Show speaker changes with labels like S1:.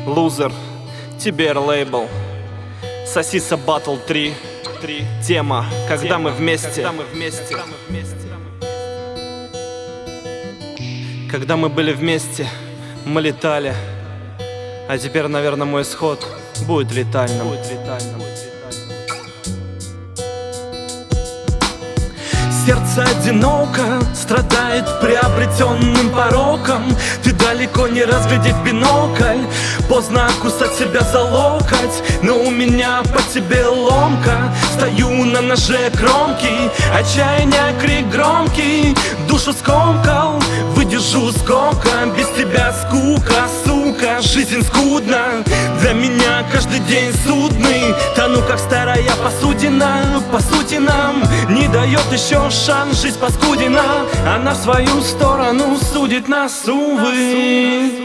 S1: Лузер, Тибер лейбл, Сосиса Battle 3. Тема, когда мы вместе. Когда мы были вместе, мы летали. А теперь, наверное, мой исход будет летальным. Сердце одиноко, страдает приобретенным пороком. Ты далеко не разглядеть бинокль, поздно кусать себя за локоть. Но у меня по тебе ломка, стою на ноже кромки. Отчаяние, крик громкий, душу скомкал. Выдержу сколько, без тебя скука, сука. Жизнь скудна, для меня каждый день судный. Тону как старая посудина, по сути нам не дает еще шанс. Жизнь паскудина, она в свою сторону судит нас, увы.